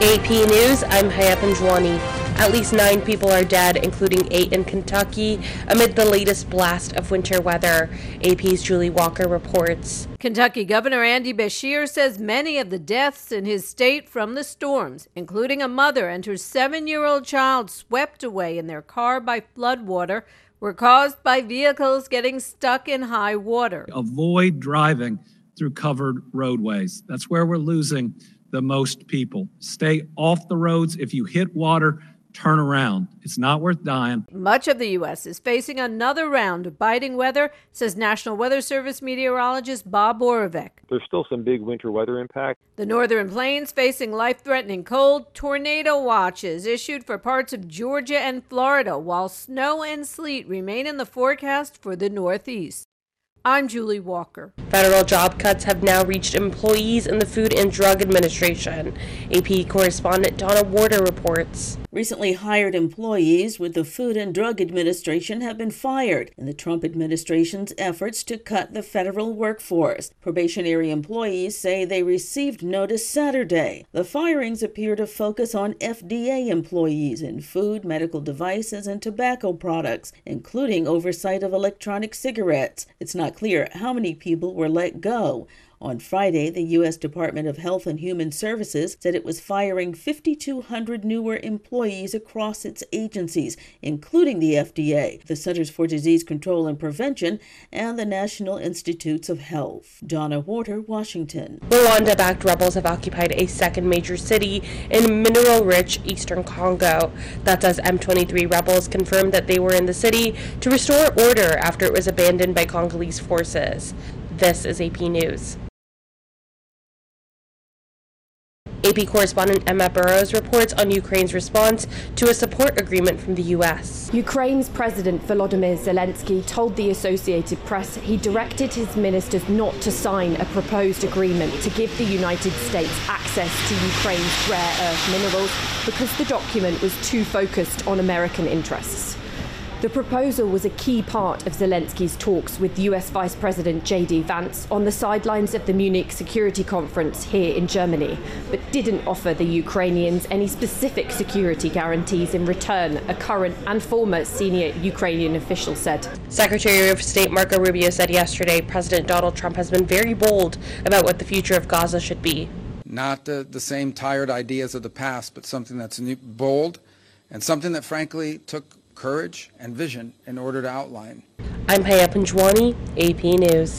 AP News, I'm Haya Panjwani. At least 9 people are dead, including 8 in Kentucky, amid the latest blast of winter weather. AP's Julie Walker reports. Kentucky Governor Andy Beshear says many of the deaths in his state from the storms, including a mother and her 7-year-old child swept away in their car by floodwater, were caused by vehicles getting stuck in high water. Avoid driving through covered roadways. That's where we're losing the most people. Stay off the roads. If you hit water, turn around. It's not worth dying. Much of the U.S. is facing another round of biting weather, says National Weather Service meteorologist Bob Borovec. There's still some big winter weather impact. The northern plains facing life-threatening cold, tornado watches issued for parts of Georgia and Florida, while snow and sleet remain in the forecast for the Northeast. I'm Julie Walker. Federal job cuts have now reached employees in the Food and Drug Administration. AP correspondent Donna Warder reports. Recently hired employees with the Food and Drug Administration have been fired in the Trump administration's efforts to cut the federal workforce. Probationary employees say they received notice Saturday. The firings appear to focus on FDA employees in food, medical devices, and tobacco products, including oversight of electronic cigarettes. It's not clear how many people were let go. On Friday, the U.S. Department of Health and Human Services said it was firing 5,200 newer employees across its agencies, including the FDA, the Centers for Disease Control and Prevention, and the National Institutes of Health. Donna Warder, Washington. Rwanda-backed rebels have occupied a second major city in mineral-rich eastern Congo. That's as M23 rebels confirmed that they were in the city to restore order after it was abandoned by Congolese forces. This is AP News. AP correspondent Emma Burrows reports on Ukraine's response to a support agreement from the U.S. Ukraine's President Volodymyr Zelensky told the Associated Press he directed his ministers not to sign a proposed agreement to give the United States access to Ukraine's rare earth minerals because the document was too focused on American interests. The proposal was a key part of Zelensky's talks with US Vice President J.D. Vance on the sidelines of the Munich Security Conference here in Germany, but didn't offer the Ukrainians any specific security guarantees in return, a current and former senior Ukrainian official said. Secretary of State Marco Rubio said yesterday President Donald Trump has been very bold about what the future of Gaza should be. Not the same tired ideas of the past, but something that's new, bold, and something that frankly took courage and vision in order to outline. I'm Haya Panjwani, AP News.